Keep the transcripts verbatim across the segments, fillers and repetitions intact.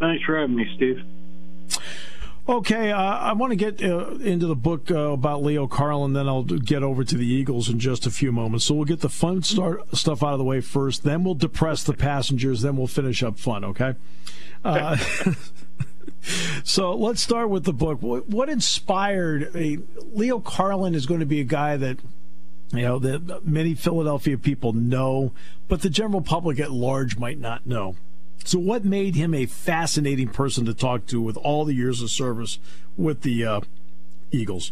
Thanks for having me, Steve. Okay, uh, I want to get uh, into the book uh, about Leo Carlin, then I'll get over to the Eagles in just a few moments. So we'll get the fun start stuff out of the way first, then we'll depress the passengers, then we'll finish up fun, okay? Uh, so let's start with the book. What, what inspired a, Leo Carlin is going to be a guy that, you know, that many Philadelphia people know, but the general public at large might not know. So what made him a fascinating person to talk to with all the years of service with the uh, Eagles?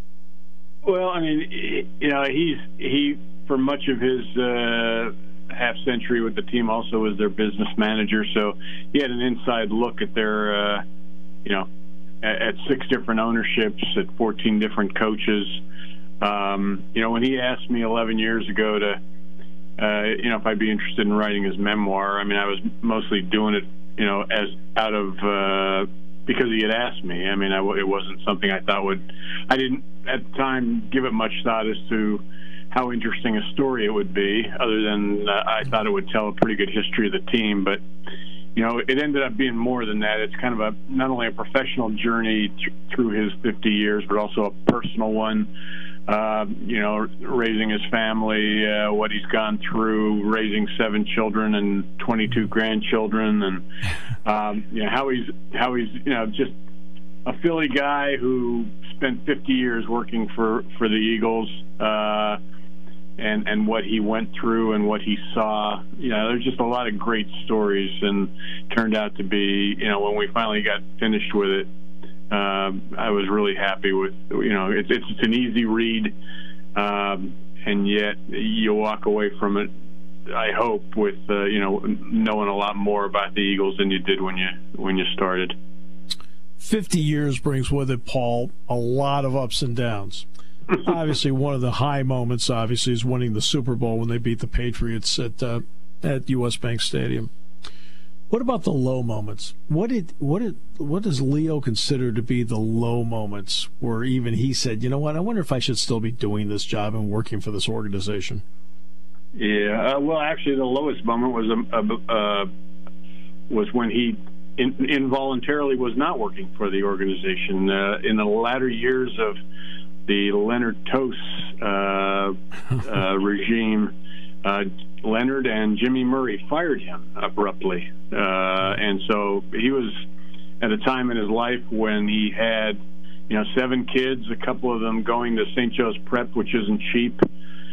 Well, I mean, you know, he's he for much of his uh, half century with the team also was their business manager. So he had an inside look at their, uh, you know, at, at six different ownerships, at fourteen different coaches. Um, you know, when he asked me eleven years ago to, Uh, you know, if I'd be interested in writing his memoir. I mean, I was mostly doing it, you know, as out of uh, because he had asked me. I mean, I, it wasn't something I thought would. I didn't at the time give it much thought as to how interesting a story it would be. Other than uh, I thought it would tell a pretty good history of the team, but you know, it ended up being more than that. It's kind of a not only a professional journey th- through his fifty years, but also a personal one. Uh, you know, raising his family, uh, what he's gone through, raising seven children and twenty-two grandchildren, and um, you know how he's how he's you know just a Philly guy who spent fifty years working for for the Eagles, uh, and and what he went through and what he saw. You know, there's just a lot of great stories, and turned out to be, you know, when we finally got finished with it. Uh, I was really happy with, you know, it's it's, it's an easy read, um, and yet you walk away from it, I hope, with uh, you know, knowing a lot more about the Eagles than you did when you when you started. Fifty years brings with it, Paul, a lot of ups and downs. Obviously, one of the high moments, obviously, is winning the Super Bowl when they beat the Patriots at uh, at U S Bank Stadium. What about the low moments? What did what did what does Leo consider to be the low moments where even he said, you know what, I wonder if I should still be doing this job and working for this organization? Yeah, uh, well, actually, the lowest moment was a, a, uh, was when he in, involuntarily was not working for the organization. Uh, in the latter years of the Leonard Tost uh, uh, regime, uh, Leonard and Jimmy Murray fired him abruptly. Uh, and so he was at a time in his life when he had, you know, seven kids, a couple of them going to Saint Joe's Prep, which isn't cheap.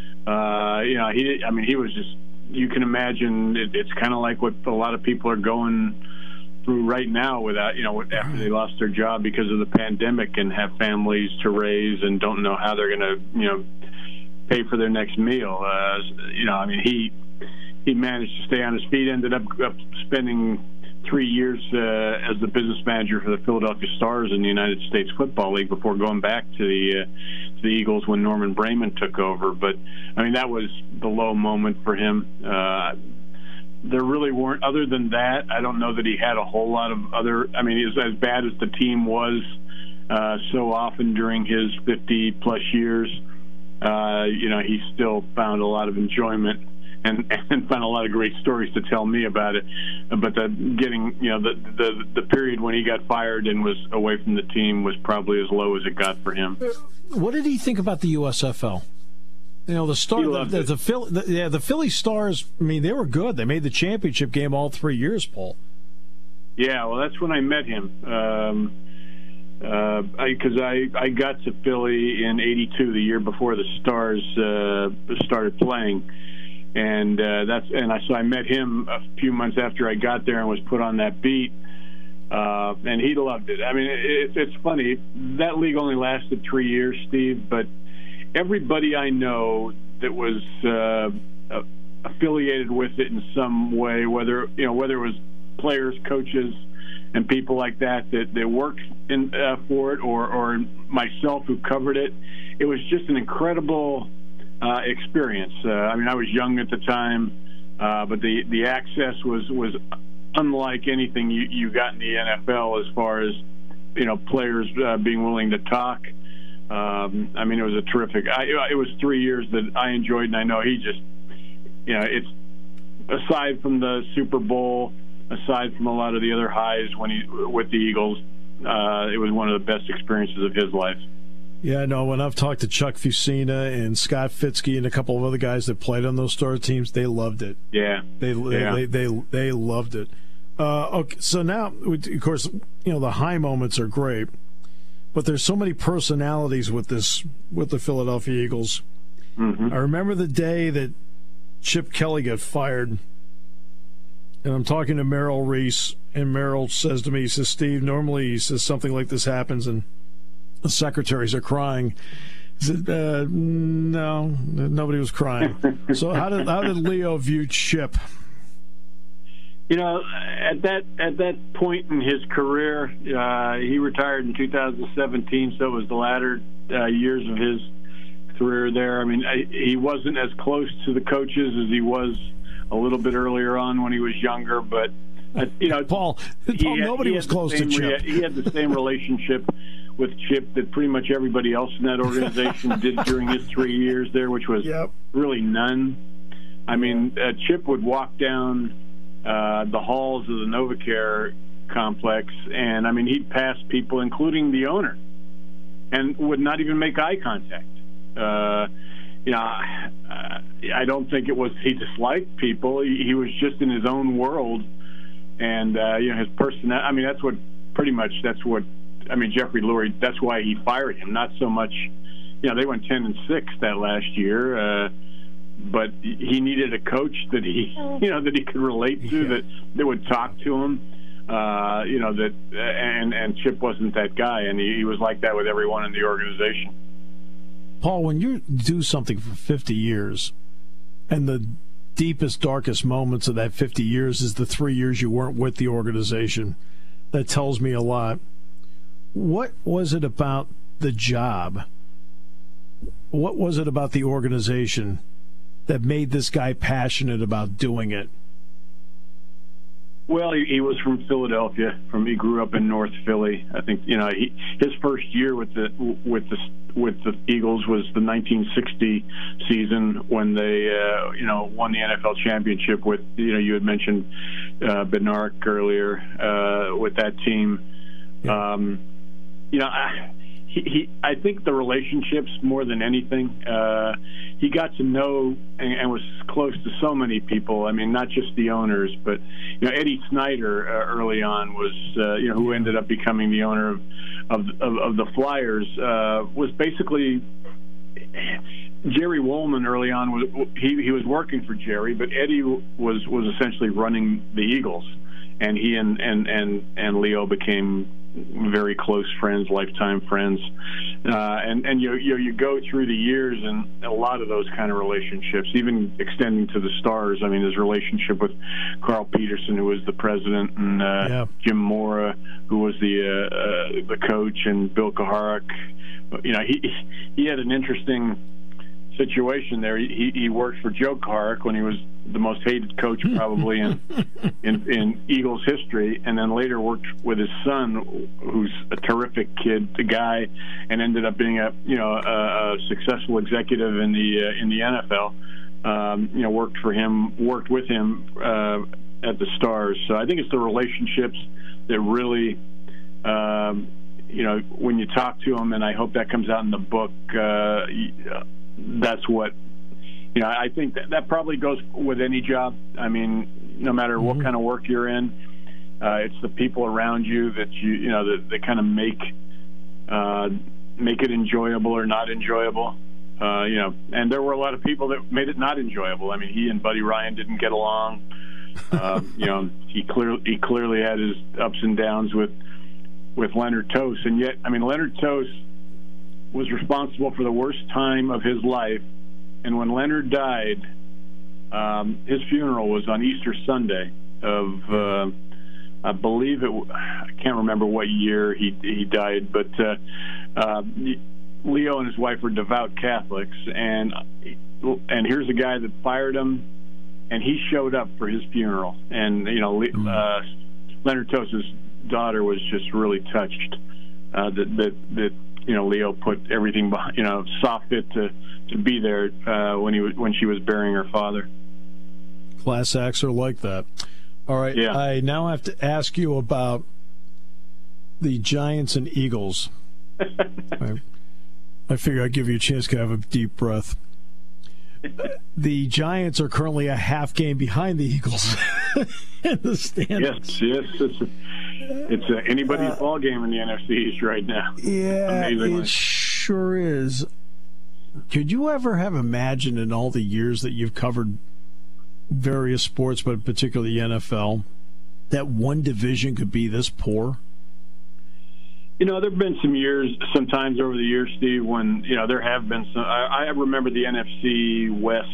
Uh, you know, he, I mean, he was just, you can imagine it, it's kind of like what a lot of people are going through right now without, you know, after they lost their job because of the pandemic and have families to raise and don't know how they're going to, you know, pay for their next meal. Uh, you know, I mean, he he managed to stay on his feet, ended up, up spending three years uh, as the business manager for the Philadelphia Stars in the United States Football League before going back to the, uh, to the Eagles when Norman Brayman took over. But, I mean, that was the low moment for him. Uh, there really weren't, other than that, I don't know that he had a whole lot of other, I mean, as, as bad as the team was uh, so often during his fifty-plus years, Uh, you know, he still found a lot of enjoyment and, and found a lot of great stories to tell me about it. But the getting, you know, the, the the period when he got fired and was away from the team was probably as low as it got for him. What did he think about the U S F L? You know, the star, the, the, the, Philly, the yeah, the Philly Stars. I mean, they were good. They made the championship game all three years, Paul. Yeah, well, that's when I met him. Um, Uh, because I, I, I got to Philly in eighty-two, the year before the Stars uh, started playing, and uh, that's and I so I met him a few months after I got there and was put on that beat, uh, and he loved it. I mean, it, it's funny, that league only lasted three years, Steve, but everybody I know that was uh, affiliated with it in some way, whether you know whether it was players, coaches, and people like that that, that worked in, uh, for it, or, or myself who covered it. It was just an incredible uh, experience. Uh, I mean, I was young at the time, uh, but the, the access was, was unlike anything you, you got in the N F L as far as, you know, players uh, being willing to talk. Um, I mean, it was a terrific. I, it was three years that I enjoyed, and I know he just, you know, it's aside from the Super Bowl, aside from a lot of the other highs when he with the Eagles, uh, it was one of the best experiences of his life. Yeah, no, when I've talked to Chuck Fusina and Scott Fitzke and a couple of other guys that played on those Star teams, they loved it. Yeah. They yeah. They, they, they, they loved it. Uh, okay, so now, of course, you know, the high moments are great, but there's so many personalities with this, with the Philadelphia Eagles. Mm-hmm. I remember the day that Chip Kelly got fired, and I'm talking to Merrill Reese, and Merrill says to me, he says, Steve, normally, he says, something like this happens, and the secretaries are crying. He said, uh, no, nobody was crying. So how did how did Leo view Chip? You know, at that at that point in his career, uh, he retired in two thousand seventeen, so it was the latter uh, years of his career there. I mean, I, he wasn't as close to the coaches as he was a little bit earlier on when he was younger, but uh, you know, Paul, Paul had, nobody was close to Chip. He had the same relationship with Chip that pretty much everybody else in that organization did during his three years there, which was yep. really none. I mean, uh, Chip would walk down uh, the halls of the NovaCare complex, and I mean, he'd pass people, including the owner, and would not even make eye contact. Uh, you know, uh, I don't think it was he disliked people. He, he was just in his own world, and uh, you know, his personality. I mean, that's what pretty much that's what. I mean, Jeffrey Lurie, that's why he fired him. Not so much, you know, they went ten and six that last year, uh, but he needed a coach that he, you know, that he could relate to, yeah. that that would talk to him. Uh, you know that, and and Chip wasn't that guy, and he, he was like that with everyone in the organization. Paul, when you do something for fifty years, and the deepest, darkest moments of that fifty years is the three years you weren't with the organization, that tells me a lot. What was it about the job? What was it about the organization that made this guy passionate about doing it? Well, he, he was from Philadelphia. From he grew up in North Philly. I think you know he, his first year with the with the with the Eagles was the nineteen sixty season when they uh, you know won the N F L championship with you know you had mentioned uh, Bednarik earlier uh, with that team. Yeah. Um, you know, I, he, he I think the relationships more than anything. Uh, he got to know and, and was close to so many people. I mean, not just the owners, but you know, Eddie Snyder uh, early on was, uh, you know, who ended up becoming the owner of of, of, of the Flyers, uh, was basically Jerry Woolman early on. Was he, he was working for Jerry, but Eddie was was essentially running the Eagles, and he and and and, and Leo became very close friends, lifetime friends, uh, and and you, you you go through the years and a lot of those kind of relationships, even extending to the Stars. I mean, his relationship with Carl Peterson, who was the president, and uh, yeah. Jim Mora, who was the uh, uh, the coach, and Bill Koharek. You know, he he had an interesting situation there. He he worked for Joe Koharek when he was the most hated coach probably in, in in Eagles history, and then later worked with his son, who's a terrific kid, the guy, and ended up being a you know a, a successful executive in the uh, in the N F L. Um, you know, worked for him, worked with him uh, at the Stars. So I think it's the relationships that really. Um, you know, when you talk to him, and I hope that comes out in the book, uh, that's what, you know, I think that, that probably goes with any job. I mean, no matter what mm-hmm. kind of work you're in, uh, it's the people around you that you, you know, that, that kind of make, uh, make it enjoyable or not enjoyable. Uh, you know, and there were a lot of people that made it not enjoyable. I mean, he and Buddy Ryan didn't get along. Uh, you know, he clearly, he clearly had his ups and downs with, with Leonard Tost, and yet, I mean, Leonard Tost was responsible for the worst time of his life, and when Leonard died, um, his funeral was on Easter Sunday of, uh, I believe it, I can't remember what year he he died, but uh, uh, Leo and his wife were devout Catholics, and and here's a guy that fired him, and he showed up for his funeral, and, you know, uh, Leonard Tost's daughter was just really touched uh, that, that that you know Leo put everything behind, you know saw fit to to be there uh, when he was when she was burying her father. Class acts are like that. All right. Yeah. I now have to ask you about the Giants and Eagles. I, I figure I'd give you a chance to have a deep breath. The Giants are currently a half game behind the Eagles in the standings. Yes, yes. It's, a, it's a anybody's uh, ball game in the N F C East right now. Yeah, amazingly. It sure is. Could you ever have imagined in all the years that you've covered various sports, but particularly the N F L, that one division could be this poor? You know, there have been some years, sometimes over the years, Steve, when, you know, there have been some. I, I remember the N F C West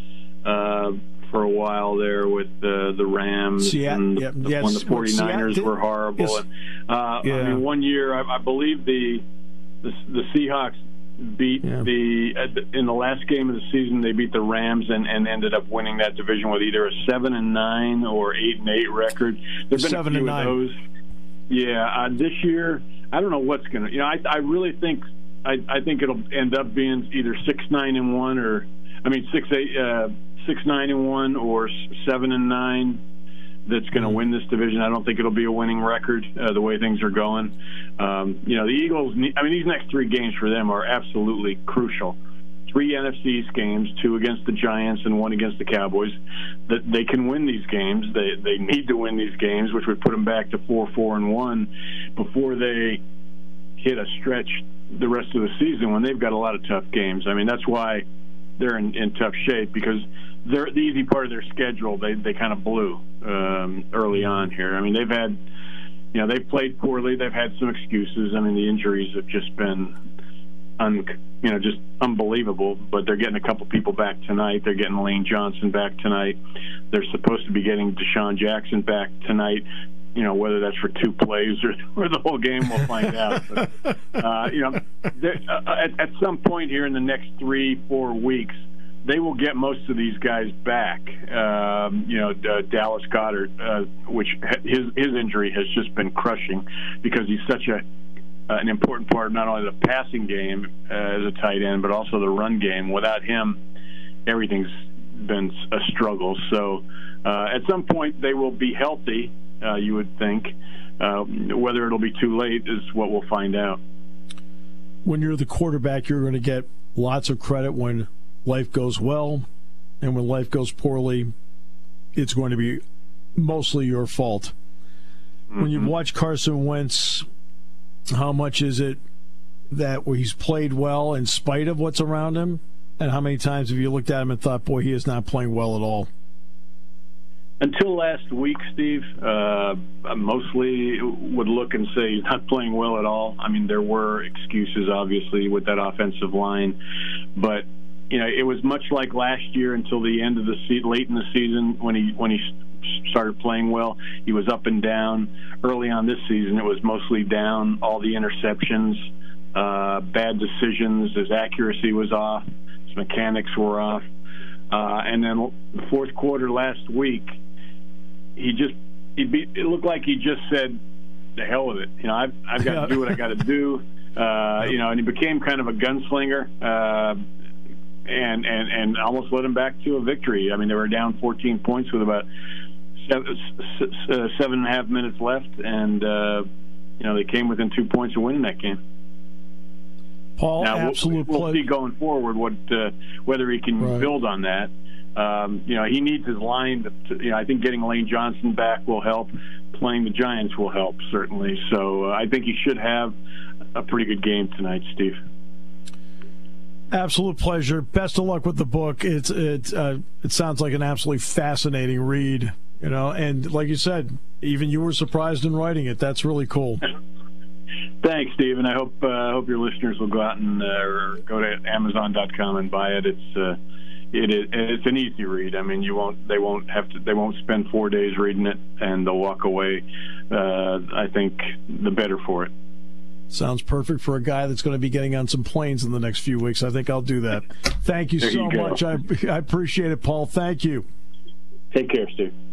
uh, for a while there with uh, the Rams yeah, and yeah, the, yes, when the 49ers Seattle, were horrible. yes, and, uh, yeah. I mean, one year, I, I believe the, the the Seahawks beat yeah. the uh, in the last game of the season. They beat the Rams and, and ended up winning that division with either a seven and nine or eight and eight record. There've been seven a few and of nine. those. Yeah, uh, this year I don't know what's going to. You know, I I really think I I think it'll end up being either six nine and one or I mean six eight uh, six nine and one or seven and nine. That's going to win this division. I don't think it'll be a winning record uh, the way things are going. Um, you know, the Eagles. I mean, these next three games for them are absolutely crucial. Three N F C East games, two against the Giants and one against the Cowboys. That they can win these games. They they need to win these games, which would put them back to four four and one before they hit a stretch the rest of the season when they've got a lot of tough games. I mean, that's why they're in, in tough shape because they're the easy part of their schedule. They they kind of blew um, early on here. I mean, they've had you know they've played poorly. They've had some excuses. I mean, the injuries have just been un, you know just unbelievable. But they're getting a couple people back tonight. They're getting Lane Johnson back tonight. They're supposed to be getting Deshaun Jackson back tonight. You know, whether that's for two plays or, or the whole game, we'll find out. But, uh, you know, uh, at, at some point here in the next three, four weeks, they will get most of these guys back. Um, you know, uh, Dallas Goedert, uh, which his his injury has just been crushing because he's such a uh, an important part of not only the passing game uh, as a tight end, but also the run game. Without him, everything's been a struggle. So uh, at some point, they will be healthy. Uh, you would think. Uh, whether it'll be too late is what we'll find out. When you're the quarterback, you're going to get lots of credit when life goes well, and when life goes poorly, it's going to be mostly your fault. Mm-hmm. When you watch Carson Wentz, how much is it that he's played well in spite of what's around him? And how many times have you looked at him and thought, boy, he is not playing well at all? Until last week, Steve, uh, I mostly would look and say he's not playing well at all. I mean, there were excuses, obviously, with that offensive line. But, you know, it was much like last year until the end of the se- late in the season when he when he started playing well. He was up and down. Early on this season, it was mostly down, all the interceptions, uh, bad decisions. His accuracy was off. His mechanics were off. Uh, and then the fourth quarter last week, he just he be, it looked like he just said, "The hell with it." You know, I've I've got to do what I got to do. Uh, you know, and he became kind of a gunslinger, uh, and and and almost led him back to a victory. I mean, they were down fourteen points with about seven, seven and a half minutes left, and uh, you know they came within two points of winning that game. Paul, now, absolute we'll, we'll pleasure. see going forward what uh, whether he can right. build on that. Um, you know, he needs his line. To, you know, I think getting Lane Johnson back will help. Playing the Giants will help, certainly. So uh, I think he should have a pretty good game tonight, Steve. Absolute pleasure. Best of luck with the book. It's it uh, it sounds like an absolutely fascinating read. You know, and like you said, even you were surprised in writing it. That's really cool. Thanks, Steve, and I hope uh, hope your listeners will go out and uh, or go to Amazon dot com and buy it. It's uh, it is it's an easy read. I mean, you won't they won't have to they won't spend four days reading it, and they'll walk away. Uh, I think the better for it. Sounds perfect for a guy that's going to be getting on some planes in the next few weeks. I think I'll do that. Thank you there so you much. I I appreciate it, Paul. Thank you. Take care, Steve.